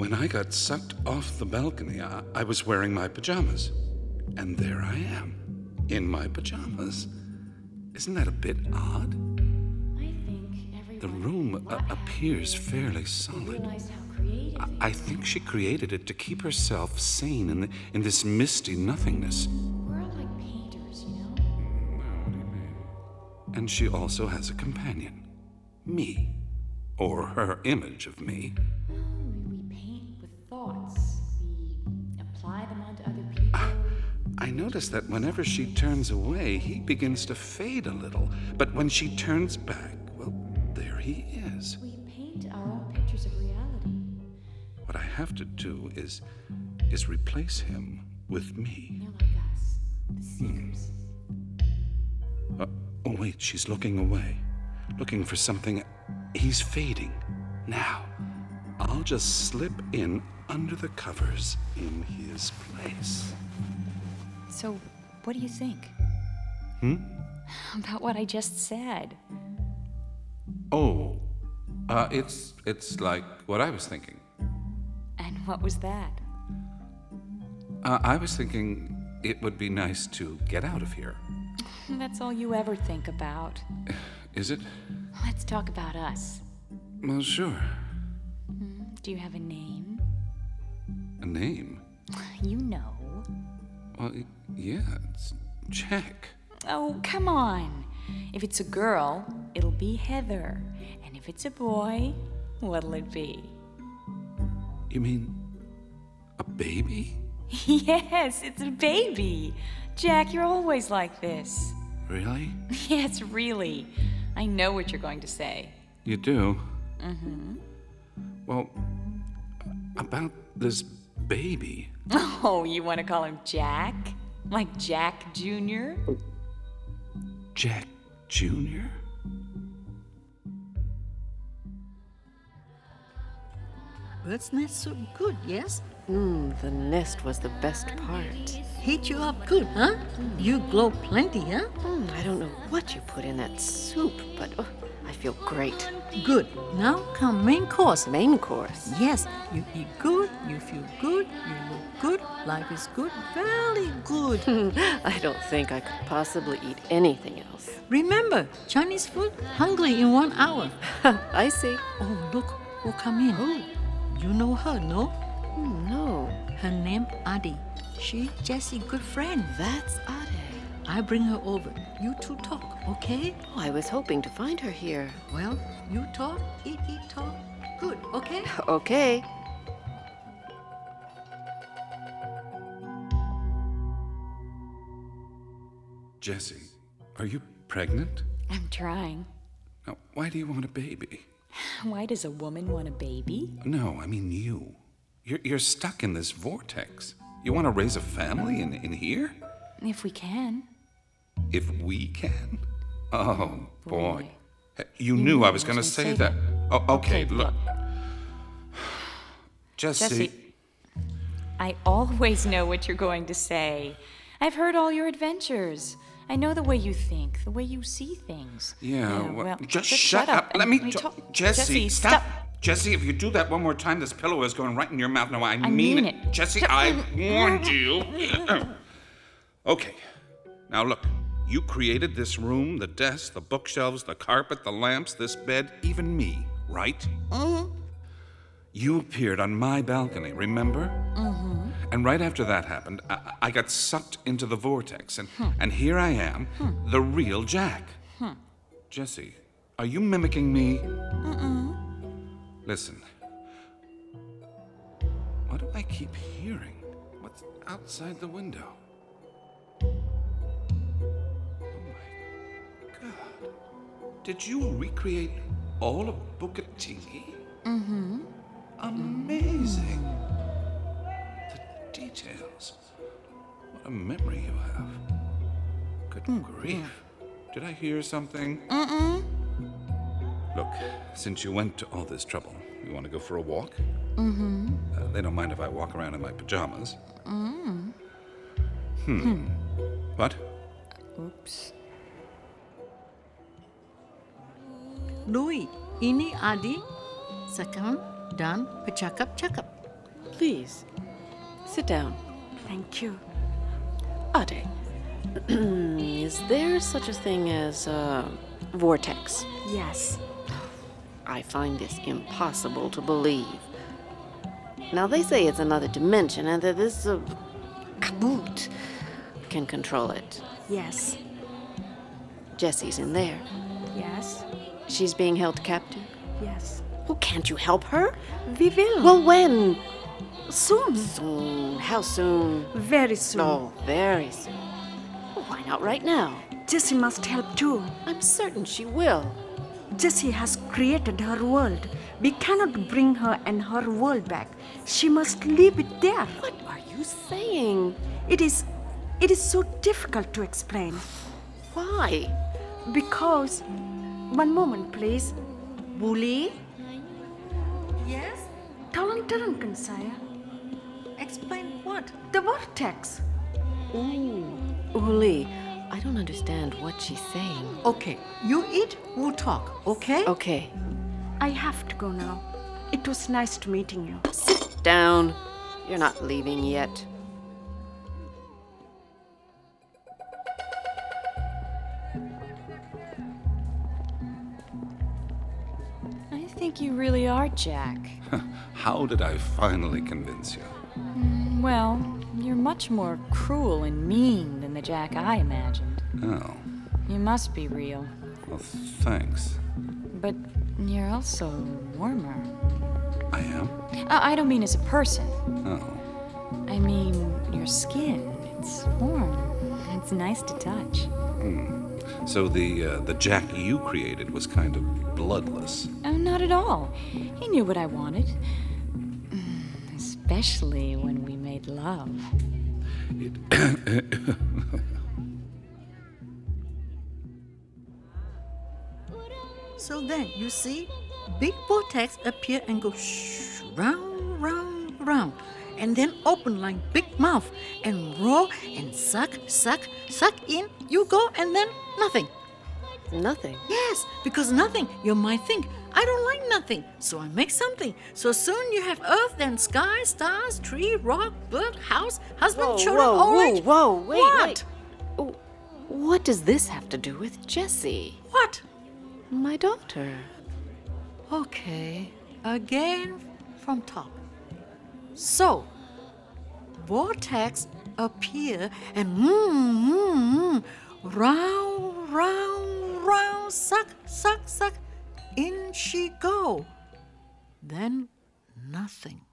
When I got sucked off the balcony, I was wearing my pajamas. And there I am, in my pajamas. Isn't that a bit odd? I think everyone The room appears fairly solid. realized how creative I think she created it to keep herself sane in this misty nothingness. we're all like painters, you know? What do you mean? And she also has a companion. Me. Or her image of me. Well, we paint with thoughts. We apply them onto other people. I notice that whenever she turns away, he begins to fade a little. But when she turns back, well, there he is. We paint our own pictures of reality. What I have to do is replace him with me. They're like us, the seekers. Oh, wait, she's looking away. Looking for something. He's fading. Now, I'll just slip in under the covers in his place. So, what do you think? About what I just said? Oh, it's like what I was thinking. And what was that? I was thinking it would be nice to get out of here. That's all you ever think about. Is it? Let's talk about us. Well, sure. Do you have a name? A name? You know. Well, yeah, it's Jack. Oh, come on. If it's a girl, it'll be Heather. And if it's a boy, what'll it be? You mean a baby? Yes, it's a baby. Jack, you're always like this. Really? Yes, really. I know what you're going to say. You do? Mm-hmm. Well, about this baby. Oh, you want to call him Jack? Like Jack Jr.? Jack Jr.? Bird's nest soup good, yes? The nest was the best part. Heat you up good, huh? You glow plenty, huh? I don't know what you put in that soup, but I feel great. Good. Now come main course. Main course. Yes, you eat good, you feel good, you look good, life is good, very good. I don't think I could possibly eat anything else. Remember, Chinese food, hungry in 1 hour. I see. Oh, look, who come in? Who? You know her, no? No, Her name Adi. She Jessie good friend. that's Ade. I bring her over. You two talk, okay? Oh, I was hoping to find her here. Well, you talk, eat, talk. Good, okay? Okay. Jessie, are you pregnant? I'm trying. Now, why do you want a baby? Why does a woman want a baby? No, I mean you. You're stuck in this vortex. You want to raise a family in here? If we can. If we can? Oh, boy. Boy. You knew I was going to say that. Oh, okay, look. Jessie. I always know what you're going to say. I've heard all your adventures. I know the way you think, the way you see things. Yeah, well, just just shut up. and Let me talk. talk. Jessie, stop. Jessie, if you do that one more time, this pillow is going right in your mouth. No, I mean it. Jessie, I warned you. Okay. Now look, you created this room, the desk, the bookshelves, the carpet, the lamps, this bed, even me, right? You appeared on my balcony, remember? And right after that happened, I got sucked into the vortex, and here I am, the real Jack. Jessie, are you mimicking me? Listen, what do I keep hearing? What's outside the window? Oh my God. Did you recreate all of Bukit Tinggi? Amazing. The details. What a memory you have. Good grief. Did I hear something? Look, since you went to all this trouble, you want to go for a walk? They don't mind if I walk around in my pajamas. What? Oops. Louis, ini Adi. Sekarang dan bercakap-cakap. Please, sit down. Thank you. Ade, is there such a thing as a vortex? Yes. I find this impossible to believe. Now, they say it's another dimension and that this kaboot can control it. Yes. Jessie's in there. Yes. She's being held captive. Yes. Well, can't you help her? We will. Well, when? Soon. Soon. How soon? Very soon. Oh, very soon. Well, why not right now? Jessie must help too. I'm certain she will. Jessie has created her world. We cannot bring her and her world back. She must leave it there. What are you saying? It is so difficult to explain. Why? Because, one moment please. Bully? Yes? Tolong turunkan saya. Explain what? The vortex. Uli, I don't understand what she's saying. Okay, you eat, we'll talk, okay? Okay, I have to go now. It was nice to meeting you. sit down. You're not leaving yet. I think you really are Jack. How did I finally convince you? Well, you're much more cruel and mean than the Jack I imagined. Oh, You must be real. well, thanks. But you're also warmer. I am? I don't mean as a person. Oh. I mean your skin. It's warm. It's nice to touch. So the Jack you created was kind of bloodless. Oh, not at all. He knew what I wanted. Especially when we made love. So then, you see, big vortex appear and go round, round, round, and then open like big mouth and roll and suck, suck, suck in. You go and then nothing. Nothing. Yes, because nothing. You might think, I don't like nothing, so I make something. So soon you have earth, then sky, stars, tree, rock, bird, house, husband, Whoa, children, whoa, old whoa, age. whoa, wait, What? wait. Oh, what does this have to do with Jessie? What? My daughter. Okay, again from top. So, vortex appear and round, round, round, suck, suck, suck. In she go. Then nothing.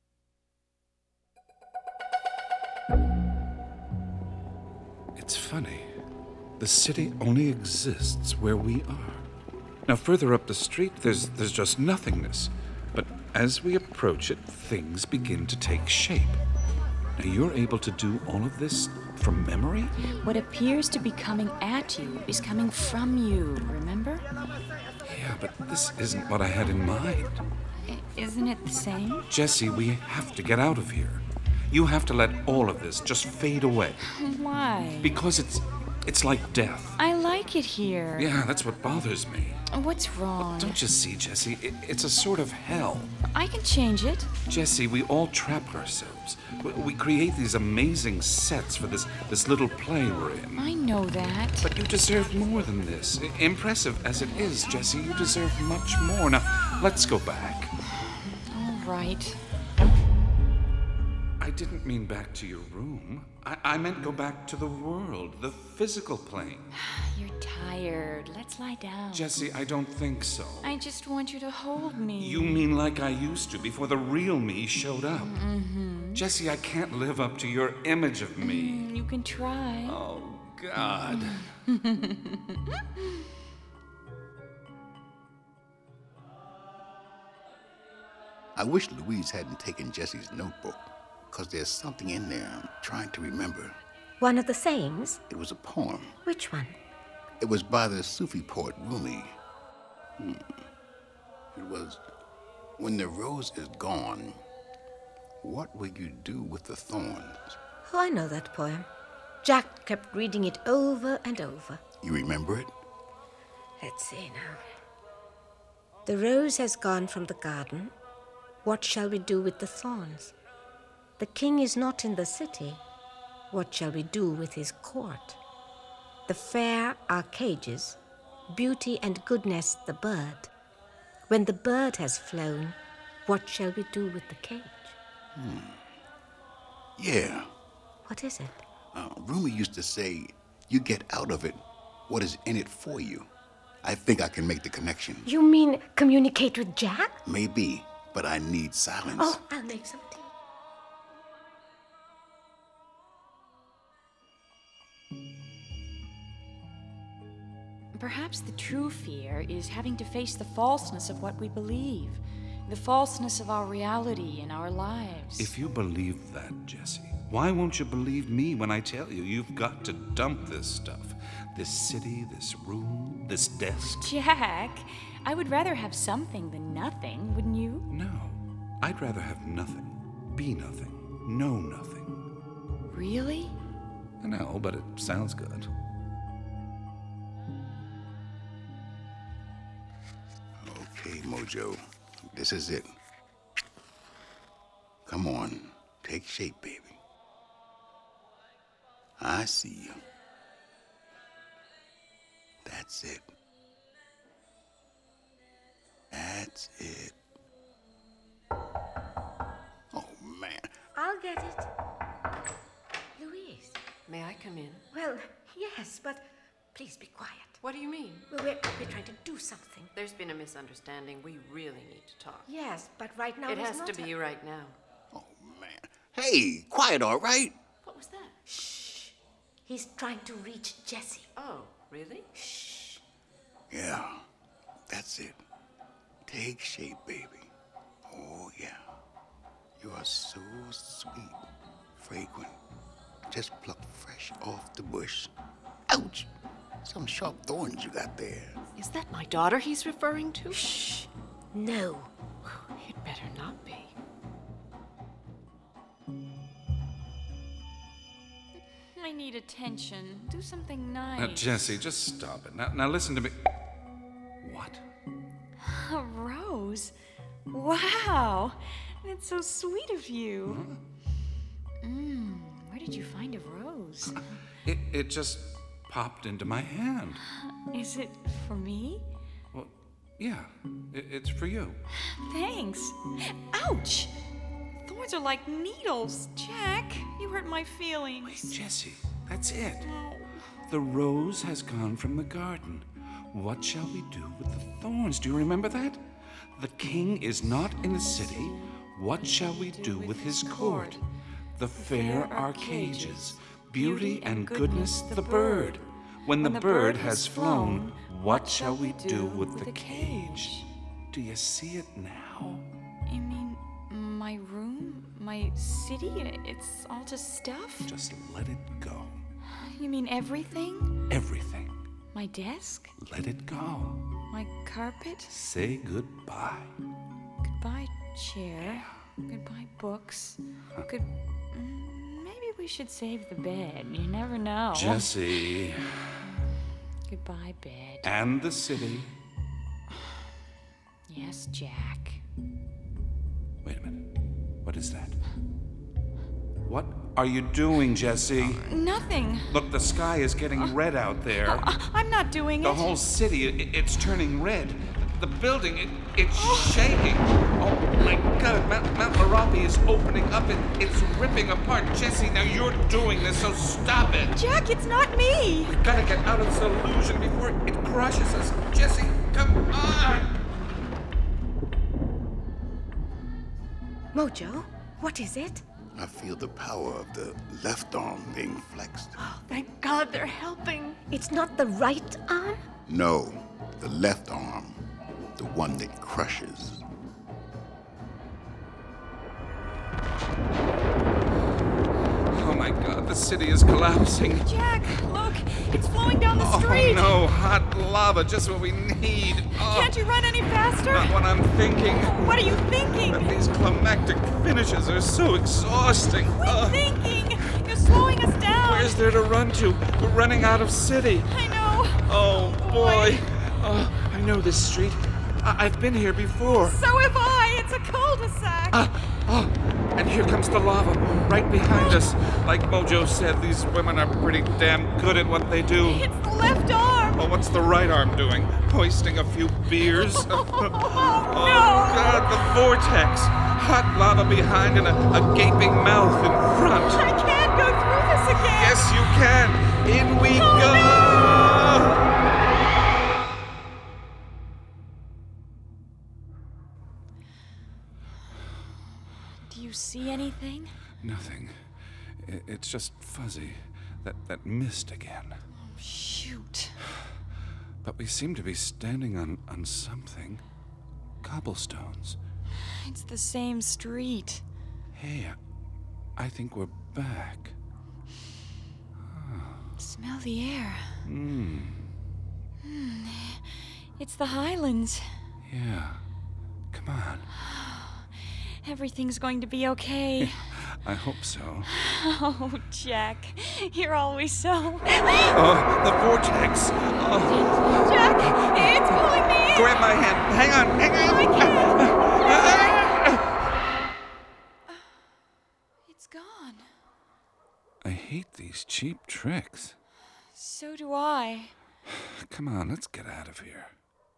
It's funny. The city only exists where we are. Now, further up the street, there's just nothingness. But as we approach it, things begin to take shape. Now, you're able to do all of this from memory? What appears to be coming at you is coming from you, remember? Yeah, but this isn't what I had in mind. Isn't it the same? Jessie, we have to get out of here. You have to let all of this just fade away. Why? Because it's like death. I like it here. Yeah, that's what bothers me. What's wrong? Don't you see, Jessie? It's a sort of hell. I can change it. Jessie, we all trap ourselves. We create these amazing sets for this little play we're in. I know that. But you deserve more than this. Impressive as it is, Jessie, you deserve much more. Now, let's go back. All right. I didn't mean back to your room. I meant go back to the world, the physical plane. You're tired. Let's lie down. Jessie, I don't think so. I just want you to hold me. You mean like I used to before the real me showed up? Mm-hmm. Jessie, I can't live up to your image of me. You can try. Oh, God. I wish Louise hadn't taken Jessie's notebook, because there's something in there I'm trying to remember. One of the sayings? It was a poem. Which one? It was by the Sufi poet Rumi. It was, when the rose is gone, what will you do with the thorns? Oh, I know that poem. Jack kept reading it over and over. You remember it? Let's see now. The rose has gone from the garden. What shall we do with the thorns? The king is not in the city. What shall we do with his court? The fair are cages, beauty and goodness the bird. When the bird has flown, what shall we do with the cage? Yeah. What is it? Rumor used to say, you get out of it what is in it for you. I think I can make the connection. You mean communicate with Jack? Maybe, but I need silence. Oh, I'll make some tea. Perhaps the true fear is having to face the falseness of what we believe, the falseness of our reality and our lives. If you believe that, Jessie, why won't you believe me when I tell you you've got to dump this stuff? This city, this room, this desk? Jack, I would rather have something than nothing, wouldn't you? No, I'd rather have nothing, be nothing, know nothing. Really? I know, but it sounds good. Okay, Mojo, this is it. Come on, take shape, baby. I see you. That's it. That's it. Oh, man. I'll get it. Louise. May I come in? Well, yes, but please be quiet. What do you mean? Well, we're trying to do something. There's been a misunderstanding. We really need to talk. Yes, but right now It is has not to be right now. Oh, man. Hey, quiet, all right? What was that? Shh. He's trying to reach Jessie. Oh, really? Shh. Yeah, that's it. Take shape, baby. Oh, yeah. You are so sweet, fragrant, just plucked fresh off the bush. Ouch! Some sharp thorns you got there. Is that my daughter he's referring to? Shh. No. It better not be. I need attention. Do something nice. Now, Jessie, just stop it. Now listen to me. What? A rose? Wow. That's so sweet of you. Where did you find a rose? It just popped into my hand. Is it for me? Well, yeah, it's for you. Thanks. Ouch! Thorns are like needles. Jack, you hurt my feelings. Wait, Jessie, that's it. Oh. The rose has gone from the garden. What shall we do with the thorns? Do you remember that? The king is not in the city. What shall we do with his court? The fair are cages, beauty and goodness the bird. When the bird has flown, what shall we do with the cage? Do you see it now? You mean my room? My city? It's all just stuff? Just let it go. You mean everything? Everything. My desk? Let it go. My carpet? Say goodbye. Goodbye, chair. Goodbye, books. Maybe we should save the bed. You never know. Jessie. Goodbye, bed. And the city. Yes, Jack. Wait a minute. What is that? What are you doing, Jessie? Nothing. Look, the sky is getting red out there. I'm not doing The it. whole city, it's turning red. The building, it's shaking. Oh, my God. Mount Merapi is opening up. It's ripping apart. Jessie, now you're doing this, so stop it. Jack, it's not me. We've got to get out of this illusion before it crushes us. Jessie, come on. Mojo, what is it? I feel the power of the left arm being flexed. Thank God they're helping. It's not the right arm? No, the left arm. The one that crushes. Oh, my God. The city is collapsing. Jack, look. It's flowing down the Oh, street. no. Hot lava. Just what we need. Oh, Can't you run any faster? not what I'm thinking. What are you thinking? These climactic finishes are so exhausting. Quit thinking. You're slowing us down. Where's there to run to? We're running out of city. I know. Oh, boy. Oh, I know this street. I've been here before. So have I. It's a cul-de-sac. And here comes the lava, right behind us. Like Mojo said, these women are pretty damn good at what they do. It's the left arm. Oh, what's the right arm doing? Hoisting a few beers? Oh, God, the vortex. Hot lava behind and a gaping mouth in front. I can't go through this again. Yes, you can. In we go. No. Do you see anything? Nothing. It's just fuzzy. That mist again. Shoot. But we seem to be standing on something. Cobblestones. It's the same street. Hey, I think we're back. Smell the air. It's the Highlands. Yeah. Come on. Everything's going to be okay. I hope so. Oh, Jack, you're always so... Oh, the vortex. Oh. Jack, it's pulling me in. Grab my hand. Hang on. I can't. It's gone. I hate these cheap tricks. So do I. Come on, let's get out of here.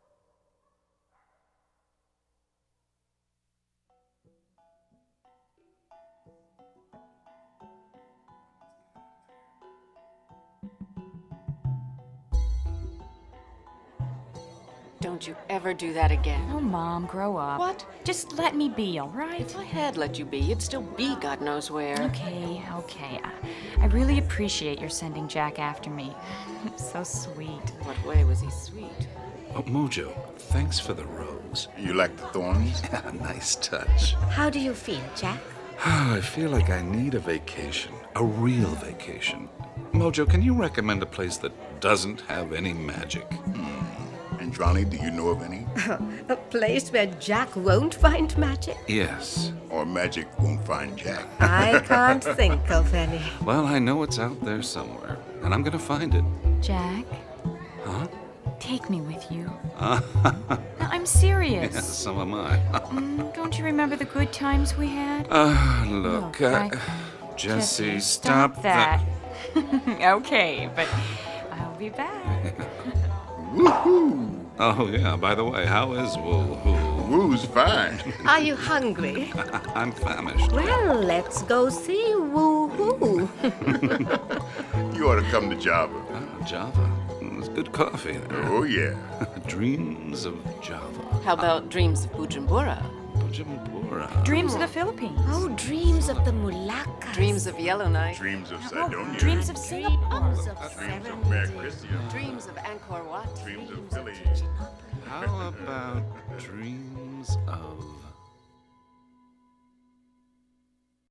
Don't you ever do that again. Oh, Mom, grow up. What? Just let me be, all right? If I had let you be, you'd still be God knows where. Okay. I really appreciate your sending Jack after me. So sweet. In what way was he sweet? Oh, Mojo, thanks for the rose. You like the thorns? Nice touch. How do you feel, Jack? I feel like I need a vacation. A real vacation. Mojo, can you recommend a place that doesn't have any magic? Andrani, do you know of any? A place where Jack won't find magic? Yes. Or magic won't find Jack? I can't think of any. Well, I know it's out there somewhere, and I'm gonna find it. Jack, Huh? take me with you. No, I'm serious. Yes, so am I. Don't you remember the good times we had? Look, Look, Jesse, stop that. Okay, but I'll be back. Woohoo! Oh, yeah, by the way, how is Woohoo? Woo's fine. Are you hungry? I'm famished. Well, let's go see Woo-hoo. You ought to come to Java. Java. It's good coffee there. Oh, yeah. Dreams of Java. How about dreams of Bujumbura? Bujumbura. Dreams of the Philippines. Oh, dreams of the Mulaccas. Dreams of Yellowknife? Dreams of Sidonia. Dreams of Singapore. Dreams of Dreams seven of Mare Christian. Dreams of Angkor Wat? Dreams of Philly. How about dreams of